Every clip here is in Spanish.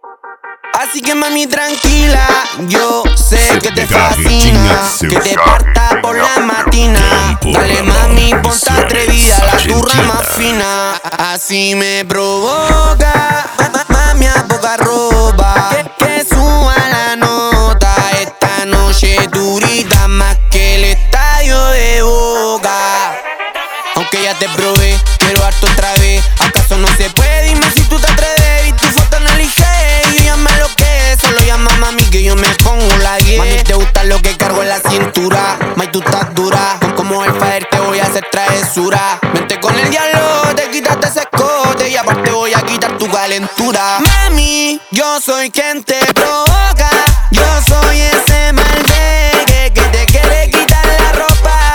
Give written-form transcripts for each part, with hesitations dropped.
Así que mami tranquila, yo sé que te fascina, que te parta por la matina. Dale mami, ponte atrevida, la turra más fina. Así me provoca, mami a poca ropa, que suba la nota. Esta noche durita más que el estadio de Boca. Aunque ya te probé, quiero harto otra vez. ¿Acaso no se puede? Dime si tú te atreves. Y tu foto no elige, yo ya me lo que es. Solo llama mami que yo me pongo la 10. Mami, te gusta lo que cargo en la cintura. May, tú estás dura, como el Fader te voy a hacer travesura. Vente con el diablo, te quitaste ese escote. Y aparte voy a quitar tu calentura. Mami, yo soy quien te provoca. Yo soy ese malde que te quiere quitar la ropa.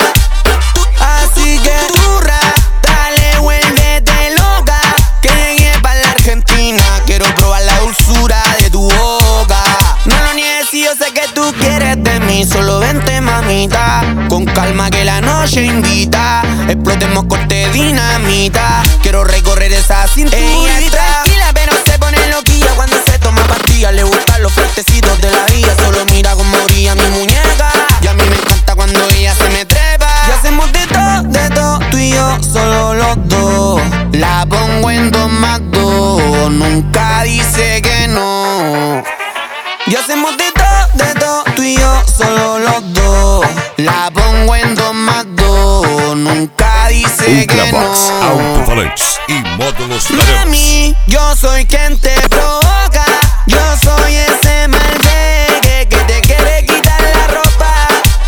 Así que turra, dale, vuélvete loca. Que llegué pa' la Argentina, quiero probar la dulzura de tu boca. No lo niegues si yo sé que tú quieres de mí. Solo vente mamita, con calma que la noche invita. Explotemos corte dinamita. Quiero recorrer esa cinturita. Ella es tranquila pero se pone loquilla cuando se toma pastillas. Le gustan los fuertecitos de la vida. Solo mira como brilla mi muñeca. Y a mí me encanta cuando ella se me trepa. Y hacemos de todo, tú y yo, solo los dos. La pongo en 2+2, nunca dice que no. Y hacemos de todo, tú y yo, solo los dos. La pongo en 2+2, nunca dice que Ultravox, no. alto-falantes y módulos Mami, yo soy quien te provoca. Yo soy ese malde que te quiere quitar la ropa.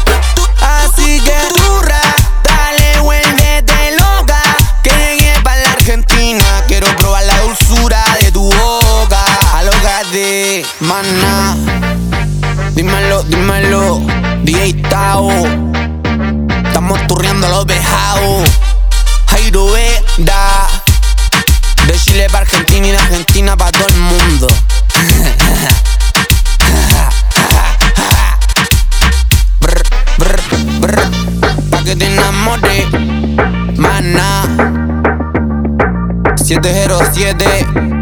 Así que turra, dale, vuélvete loca. Que llegué pa' la Argentina, quiero probar la dulzura de tu boca. Alócate, maná. Dímelo, dímelo, DJ Tao. Estamos turriando los vejados. Jairo Veda. De Chile pa' Argentina y de Argentina pa' todo el mundo. Brr, brr, brr, pa' que te enamores, maná. 707